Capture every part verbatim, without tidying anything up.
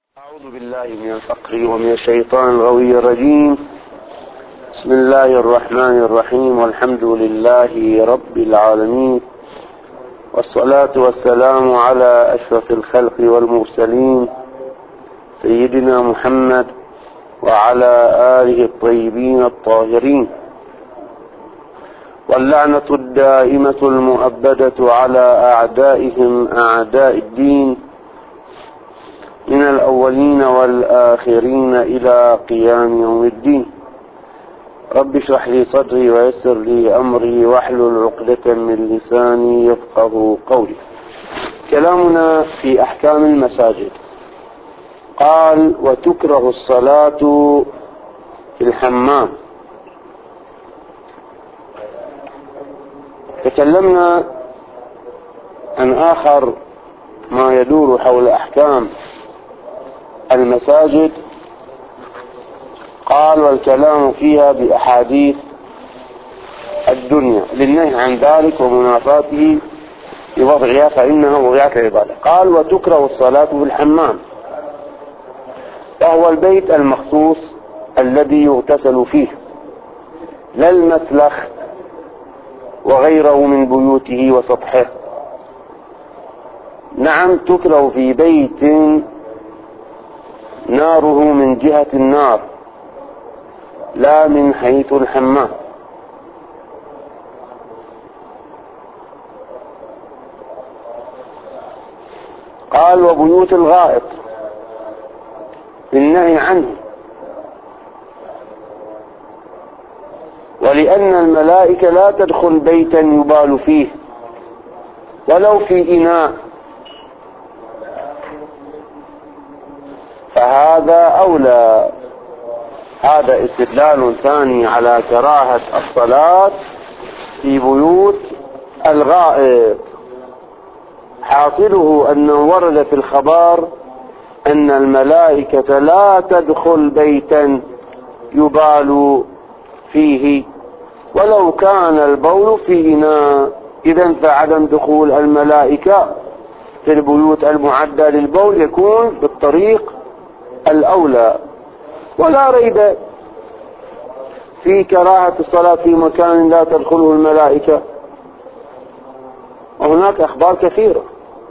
أعوذ بالله من الفقر ومن الشيطان الغوي الرجيم. بسم الله الرحمن الرحيم، والحمد لله رب العالمين، والصلاة والسلام على أشرف الخلق والمرسلين سيدنا محمد وعلى آله الطيبين الطاهرين، واللعنة الدائمة المؤبدة على أعدائهم أعداء الدين من الأولين والآخرين إلى قيام يوم الدين. رب اشرح لي صدري ويسر لي أمري واحلل عقدة من لساني يفقه قولي. كلامنا في أحكام المساجد. قال: وتكره الصلاة في الحمام. تكلمنا عن آخر ما يدور حول أحكام المساجد. قال: والكلام فيها بأحاديث الدنيا للنهي عن ذلك ومنافاته بوضعها فإنها وضعت العبادة. قال: وتكره الصلاة في الحمام، وهو البيت المخصوص الذي يغتسل فيه، لا المسلخ وغيره من بيوته وسطحه. نعم، تكره في بيت ناره من جهة النار لا من حيث الحمام. قال: وبيوت الغائط بالنهي عنه، ولأن الملائكة لا تدخل بيتا يبال فيه ولو في إناء، فهذا أولى. هذا استدلال ثاني على كراهة الصلاة في بيوت الغائط. حاصله أنه ورد في الخبر أن الملائكة لا تدخل بيتا يبال فيه ولو كان البول في إناء. إذن فعدم دخول الملائكة في البيوت المعدة للبول يكون بالطريق الأولى. ولا ريب في كراهة الصلاة في مكان لا تدخله الملائكة، وهناك أخبار كثيرة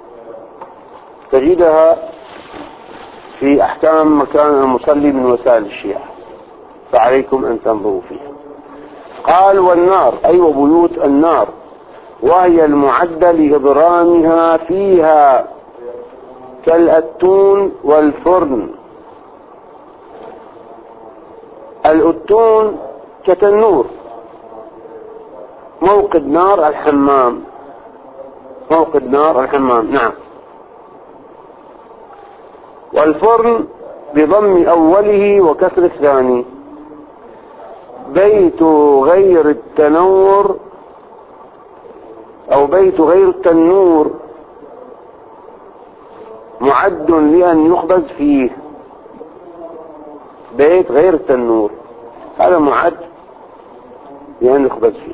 تجدها في أحكام مكان المصلي من وسائل الشيعة، فعليكم أن تنظروا فيها. قال: والنار، أي وبيوت النار، وهي المعدة لإضرامها فيها كالأتون والفرن. الأتون كتنور، موقد نار الحمام، موقد نار الحمام. نعم. والفرن بضم أوله وكسر الثاني، بيت غير التنور أو بيت غير التنور معد لأن يخبز فيه. بيت غير التنور هذا معد لأن يخبز فيه،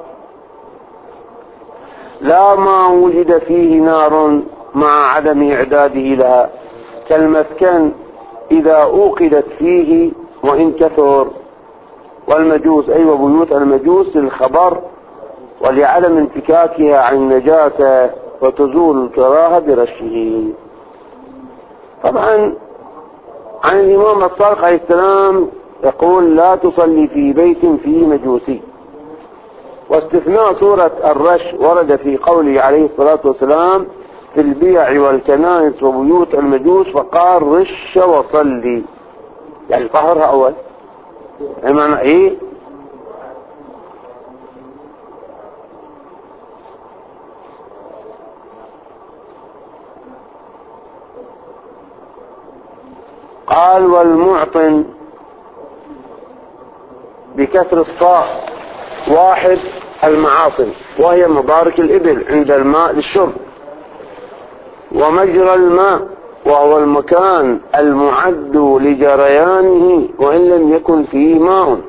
لا ما وجد فيه نار مع عدم إعداده لها، كالمسكن إذا أوقدت فيه وإن كثر. والمجوس، أي وبيوت المجوس، للخبر ولعدم انفكاكها عن النجاسة وتزول الكراهة برشه. طبعا عن الإمام الصادق عليه السلام يقول: لا تصلي في بيت فيه مجوسي. واستثناء سورة الرش ورد في قوله عليه الصلاة والسلام: في البيع والكنائس وبيوت المجوس، فقال: رش وصلي، يعني طهرها أول. معنى إيه؟ قال: والمعطن بكسر الصاء واحد المعاطن، وهي مبارك الإبل عند الماء للشرب. ومجرى الماء، وهو المكان المعد لجريانه وإن لم يكن فيه ماء.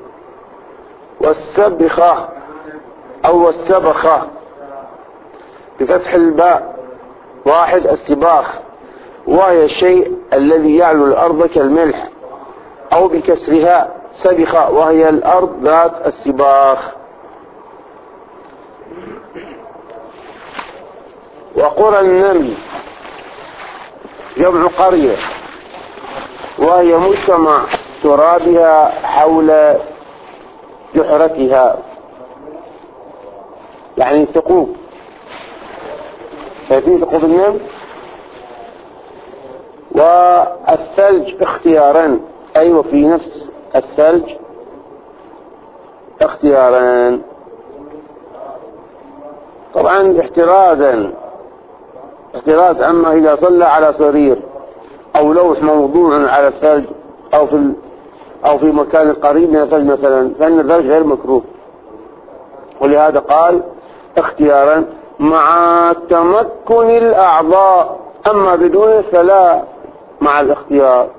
والسبخة أو السبخة بفتح الباء واحد السباخ، وهي الشيء الذي يعلو الأرض كالملح، أو بكسرها سبخ وهي الأرض ذات السباخ. وقرى النمل جمع قرية، وهي مجتمع ترابها حول جحرتها، يعني ثقوب. شايفين ثقوب النمل؟ والثلج اختياران، أيوة في نفس الثلج اختياران، طبعا احترازا احتراز أما إذا صلى على سرير أو لوح موضوع على الثلج أو في أو في مكان قريب من الثلج مثلا، فإن الثلج غير مكروه. ولهذا قال اختيارا مع تمكن الأعضاء، أما بدون فلا مع الاختيار.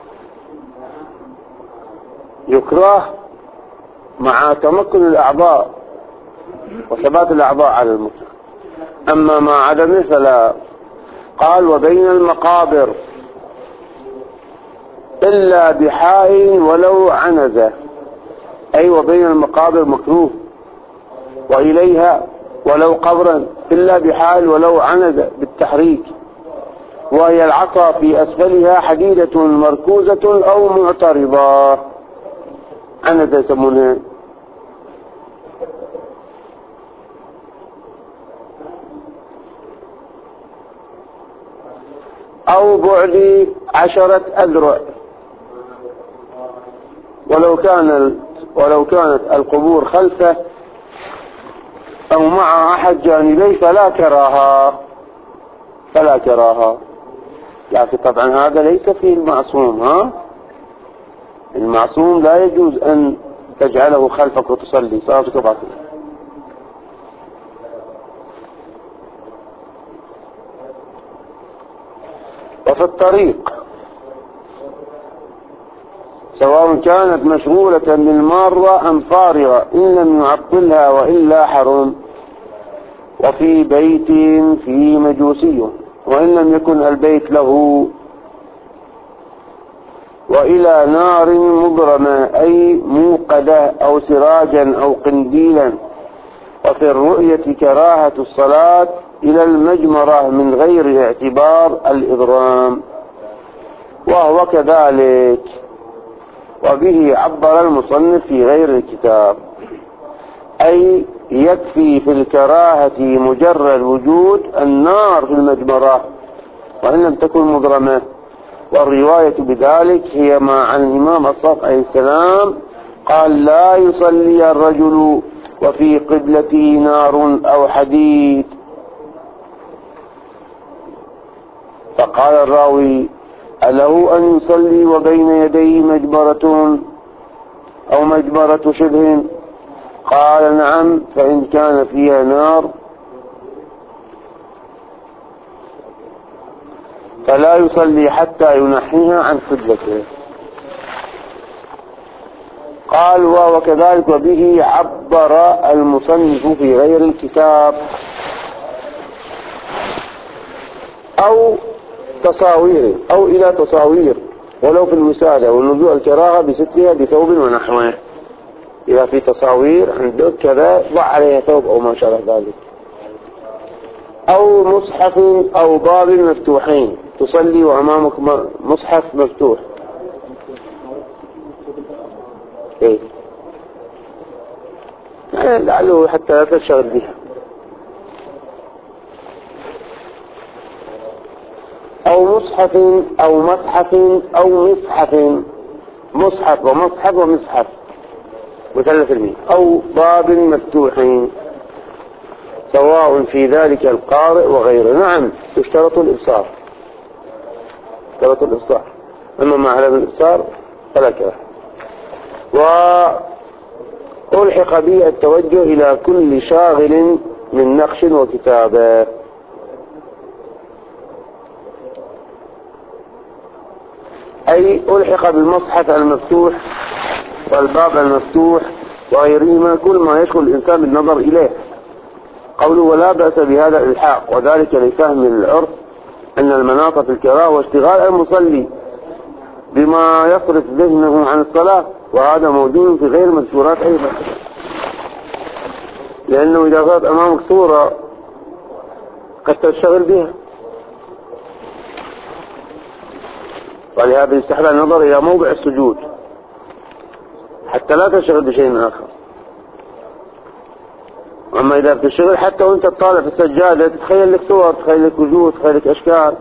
يكره مع تمكن الأعضاء وثبات الأعضاء على المسلم، أما مع عدمه فلا. قال وبين المقابر إلا بحاء ولو عنزة، أي وبين المقابر مكروه، وإليها ولو قبرا إلا بحال ولو عنزة بالتحريك، وهي العصا في أسفلها حديدة مركوزة أو معترضة، عنزة يسمونها. أو بعد عشرة أذرع، ولو كان ولو كانت القبور خلفه أو مع أحد جانبيه فلا كراهة فلا كراهة لكن طبعا هذا ليس فيه المعصوم. ها المعصوم لا يجوز أن تجعله خلفك وتصلي صلاتك باطلة. وفي الطريق سواء كانت مشغولة بالمارة أم فارغة إن لم يعطلها وإلا حرم. وفي بيت في مجوسي وإن لم يكن البيت له. وإلى نار مضرمة أي موقدة أو سراجا أو قنديلا. وفي الرؤية كراهة الصلاة إلى المجمرة من غير اعتبار الإضرام، وهو كذلك. وبه عبر المصنف في غير الكتاب، أي يكفي في الكراهة مجرد وجود النار في المجمرة وإن لم تكن مضرمة. والرواية بذلك هي ما عن الإمام الصادق عليه السلام قال لا يصلي الرجل وفي قبلته نار أو حديد. فقال الراوي أله أن يصلي وبين يديه مجبرة أو مجبرة شبه؟ قال نعم، فإن كان فيها نار فلا يصلي حتى ينحيها عن قبلته. قال وكذلك وبه عبر المصنف في غير الكتاب. أو تصاوير أو إلى تصاوير ولو في الوسادة والنزوع الكراهة بستها بثوب ونحوه. إذا في تصاوير عندك كذا ضع عليها ثوب أو ما شابه ذلك. أو مصحف أو باب مفتوحين تصلي وأمامك مصحف مفتوح. إيه يعني لعله حتى لا تشغل بها. أو مصحف أو مصحف أو مصحف، مصحف ومصحف ومصحف مثلث الميم. أو باب مفتوحين سواء في ذلك القارئ وغيره. نعم يشترط الإبصار، يشترط الإبصار، أما مع عدم الإبصار فلا كراهة. وألحق به التوجه إلى كل شاغل من نقش وكتابة. أي ألحق بالمصحف المفتوح والباب المفتوح وغيرهما كل ما يشغل الإنسان بالنظر إليه. قوله ولا بأس بهذا الإلحاق، وذلك لفهم العرف أن المناط في الكراهة واشتغال المصلي بما يصرف ذهنه عن الصلاة، وهذا موجود في غير المذكورات أيضا، لأنه إذا كانت أمامك صورة قد تشتغل بها، ولهذا يستحب النظر إلى موضع السجود حتى لا تشتغل بشيء آخر. أما إذا بتشتغل حتى وأنت تطالع في السجادة تتخيل لك صور، تتخيل لك وجوه، تتخيل لك أشكال.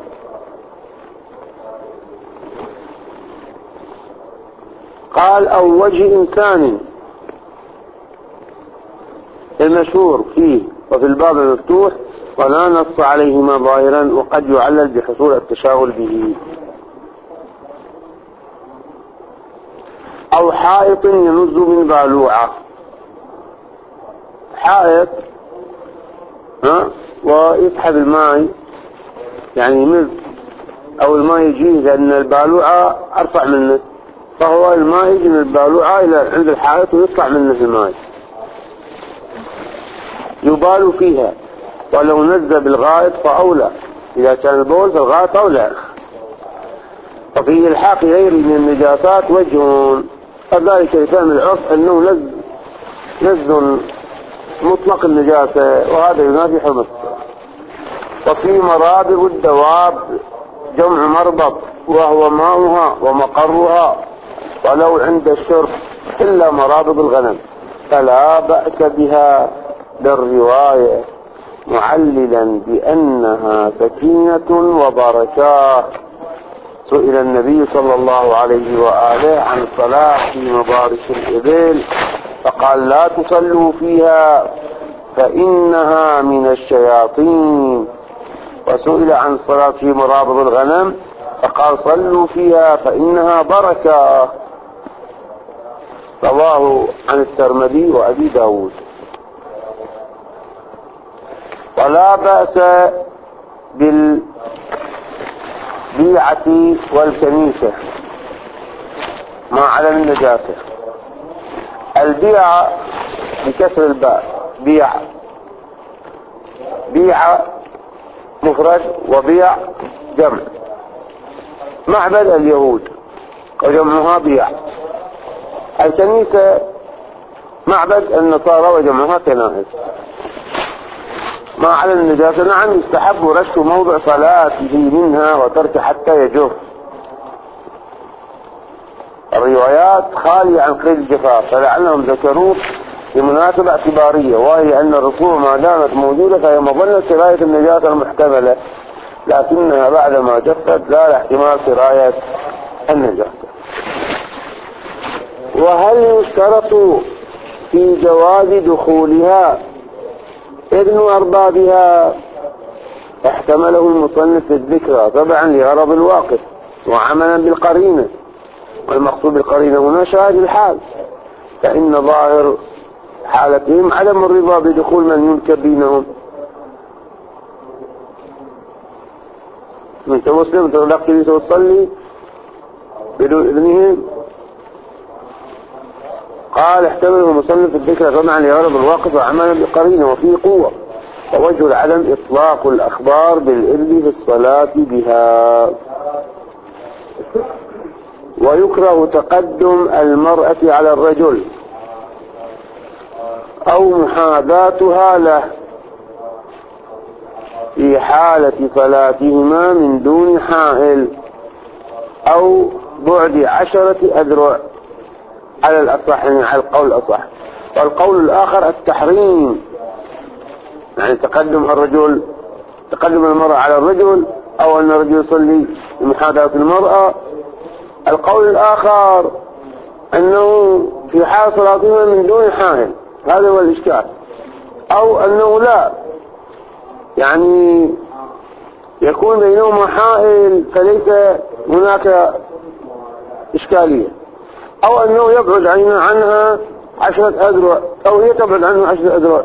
قال أو وجه إنسان، المشهور فيه وفي الباب المفتوح ولا نص عليهما ظاهرا، وقد يعلل بحصول التشاغل به. أو حائط ينز من بالوعة، حائط ها ويسحب الماء يعني يمز، أو الماء يجي لأن البالوعة أرفع منه، فهو الماء يجي من البالوعة إلى عند الحائط ويطلع منه الماء يبال فيها، ولو نزل بالغائط فأولى، إذا كان البول فالغائط أولى. وفي إلحاق غير من النجاسات وجه، فذلك لفهم العرف أنه نز نز مطلق النجاسة، وهذا ينافي حرمة. وفي مرابض الدواب جمع مربط، وهو ماؤها ومقرها، ولو عند الشرب إلا مرابض الغنم فلا بأس بها بالرواية، معللا بأنها سكينة وبركة. سئل النبي صلى الله عليه وآله عن الصلاة في مبارك الإبل فقال لا تصلوا فيها فإنها من الشياطين. وسئل عن الصلاة في مرابض الغنم فقال صلوا فيها فإنها بركة. رواه عن الترمذي وأبي داود. ولا بأس بالبيعة والكنيسة ما على النجاسة. البيعة بكسر الباء، بيع بيع مفرد وبيع جمع. معبد اليهود وجمعها بيع. الكنيسة معبد النصارى وجمعها كنائس. ما على النجاسة، نعم يستحب رش موضع صلاته منها وترك حتى يجف. الروايات خالية عن قيد الجفاف، فلعلهم ذكروه بمناسبة اعتبارية، وهي أن الرسول ما دامت موجودة فهي مظنة سراية النجاسة المحتملة، لكنها بعدما جفت لا لاحتمال سراية النجاسة. وهل يشترط في جواز دخولها إذن أربابها؟ احتمله المصنف في الذكرى طبعا لغرض الواقف وعملا بالقرينة، والمقصود بالقرينة هنا شاهد الحال، فإن ظاهر حالتهم عدم الرضا بدخول من ينكر بينهم. انت مسلم تغلق كنيسة وتصلي بدون إذنهم؟ قال احتمله المصنف في الذكرى طبعا لغرض الواقف وعملا بالقرينة وفيه قوة، ووجه العدم إطلاق الأخبار بالإذن في الصلاة بها. ويكره تقدم المرأة على الرجل أو محاذاتها له في حالة صلاتهما من دون حائل أو بعد عشرة أذرع على الأصح، يعني على القول الأصح. والقول الآخر التحريم، يعني تقدم الرجل تقدم المرأة على الرجل، أو أن الرجل يصلي بمحاذاة المرأة. القول الآخر أنه في حال صلاتهما من دون حائل، هذا هو الإشكال، أو أنه لا، يعني يكون بينهما حائل فليس هناك إشكالية، أو أنه يبعد عنها عشرة أذرع أو هي تبعد عنه عشرة أذرع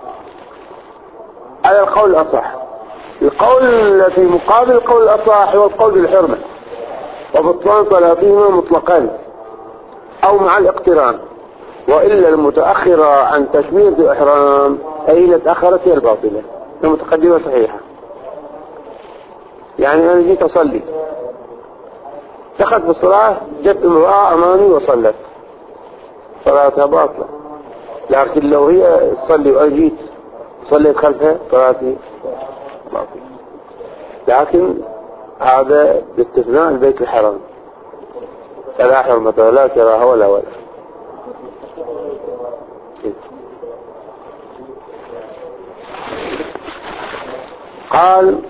على القول الأصح. القول الذي مقابل القول الأصح هو القول بالحرمة وبطلان صلاتهما مطلقا أو مع الاقتران، وإلا المتأخرة عن تكبيرة الإحرام أي التي تأخرت هي الباطلة، المتقدمة صحيحة. يعني يعني أنا جيت أصلي، دخلت بالصلاة، جت امرأة أمامي وصلت، صلاتها باطلة. لكن لو هي تصلي وأنا جيت صليت خلفها صلاتي باطلة. لكن هذا باستثناء البيت الحرام، فلا حرمة ولا كراهة ولا ولا. قال: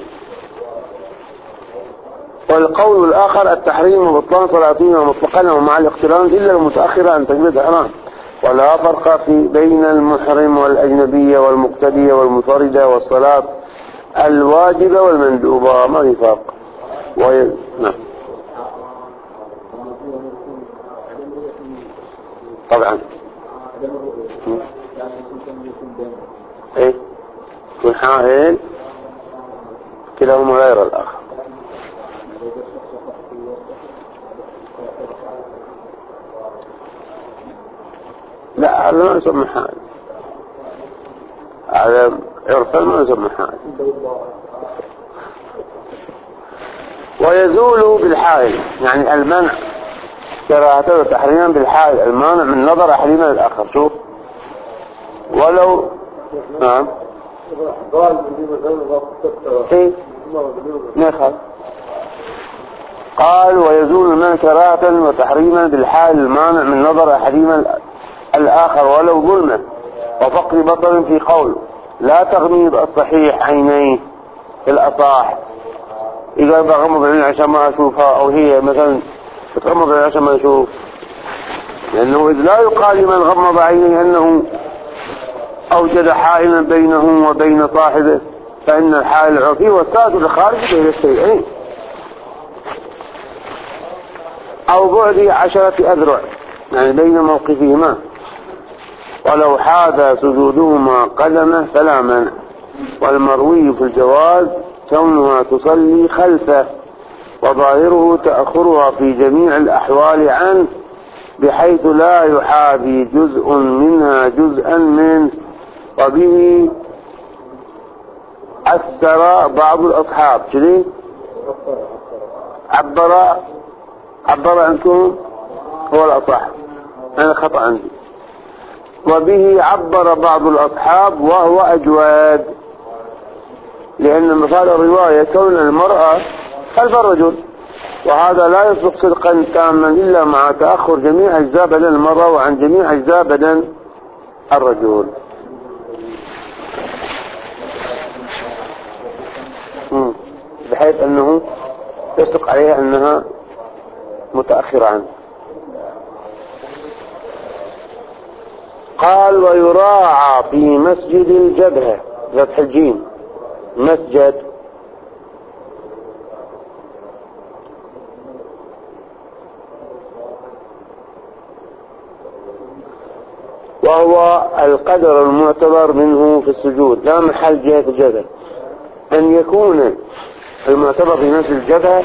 والقول الآخر التحريم وبطلان صلاتهما مطلقا ومع الاقتران إلا المتأخرة أن تجلد إحرام، ولا فرق في بين المحرم والأجنبية والمقتدية والمفردة والصلاة الواجبة والمندوبة، ما في فرق. وي... نعم طبعا. ايه كل حائل كلاهما غير الآخر. لا هذا ما يسمى حائل، هذا عرفا ما يسمى حائل. ويزول بالحائل يعني المنع كراهته وتحريما بالحائل، المانع من نظر أحدهما للآخر. شوف ولو نعم ايه نخل. قال: ويزول المنع كراهة وتحريما بالحائل المانع من نظر أحدهما الآخر ولو ظلمه وفقد بصر في قول لا تغميض الصحيح عينيه في الأصح، إذا بغمض عينيه عشان ما أشوفها، أو هي مثلا تغمض عينيه عشان ما أشوف، لأنه إذ لا يقال لمن غمض عينيه أنه أوجد حائلا بينه وبين صاحبه، فإن الحائل العرفي والساتر الخارجي بين الشيئين، أو بعد عشرة أذرع يعني بين موقفهما، ولو حاذ سجودهما قدمه فلا منع. والمروي في الجواز كونها تصلي خلفه، وظاهره تأخرها في جميع الأحوال عنه، بحيث لا يحاذي جزء منها جزءا منه. وبه أثر بعض الأصحاب كذي عبر عبر عنكم هو الأصح، أنا خطأ عندي. وبه عبر بعض الأصحاب وهو أجواد، لأن مثال الرواية كون المرأة خلف الرجل، وهذا لا يصدق صدقا تاما إلا مع تأخر جميع أجزاء بدن المرأة وعن جميع أجزاء بدن الرجل. بحيث أنه يصدق عليها أنها متأخرة عنه. قال: ويراعى في مسجد الجبهة فتح الجيم مسجد، وهو القدر المعتبر منه في السجود لا محل جهة الجبهة، أن يكون المعتبر في مسجد الجبهة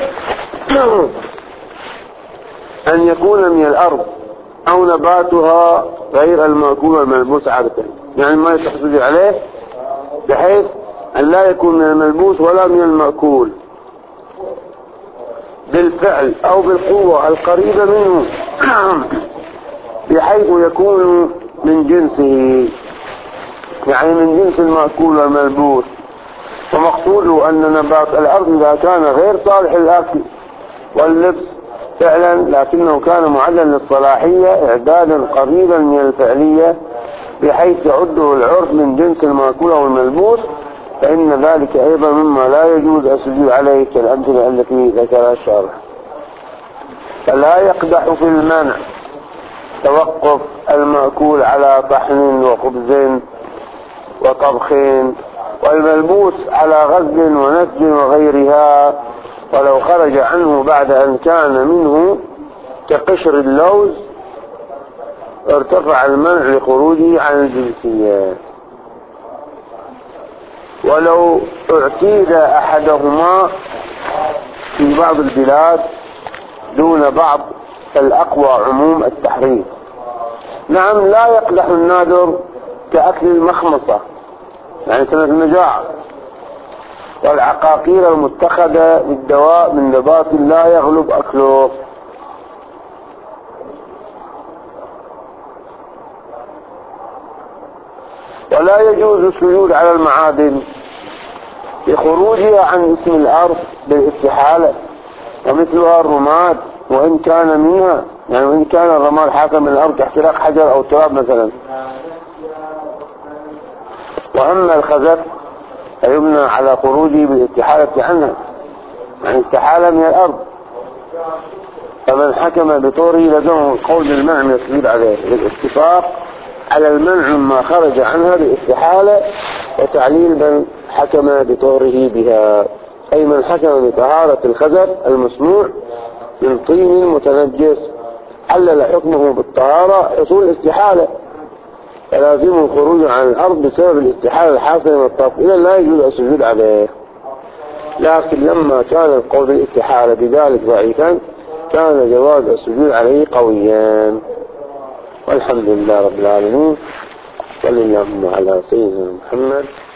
أن يكون من الأرض أو نباتها غير المأكول والملبوس عادة، يعني ما يستحسد عليه بحيث أن لا يكون من الملبوس ولا من المأكول بالفعل أو بالقوة القريبة منه بحيث يكون من جنسه، يعني من جنس المأكول والملبوس. ومقصوده أن نبات الأرض إذا كان غير صالح للأكل واللبس فعلا لكنه كان معدلا للصلاحية إعدادا قريبا من الفعلية بحيث يعده العرف من جنس المأكول والملبوس، فإن ذلك أيضا مما لا يجوز السجود عليه كالأمثلة التي ذكرها الشارح. فلا يقدح في المنع توقف المأكول على طحن وخبز وطبخ، والملبوس على غزل ونسج وغيرها، ولو خرج عنه بعد أن كان منه كقشر اللوز ارتفع المنع لخروجه عن الجنسيات. ولو اعتيد أحدهما في بعض البلاد دون بعض فالأقوى عموم التحريم. نعم لا يقدح النادر كأكل المخمصة يعني سنة المجاعة، والعقاقير المتخذة للدواء من نبات لا يغلب أكله. ولا يجوز السجود على المعادن لخروجها عن اسم الأرض بالاستحالة، ومثلها الرماد وإن كان منها، يعني وإن كان الرماد حاكم من الأرض كاحتراق حجر أو تراب مثلا. وأما الخزف فيبنى على خروجه بالاستحالة عنها، يعني استحالة من الأرض، فمن حكم بطوره لزمه القول بالمنع من السجود عليه للاتفاق على المنع مما خرج عنها بالاستحالة، وتعليل من حكم بطوره بها، أي من حكم بطهارة الخزف المصنوع من طين متنجس علل حكمه بالطهارة حصول الاستحالة، فلازم الخروج عن الأرض بسبب الاستحالة الحاصلة من الطرف، إذا لا يجوز السجود عليه. لكن لما كان القول بالاستحالة بذلك ضعيفا كان جواز السجود عليه قويا. والحمد لله رب العالمين، صلى الله على سيدنا محمد.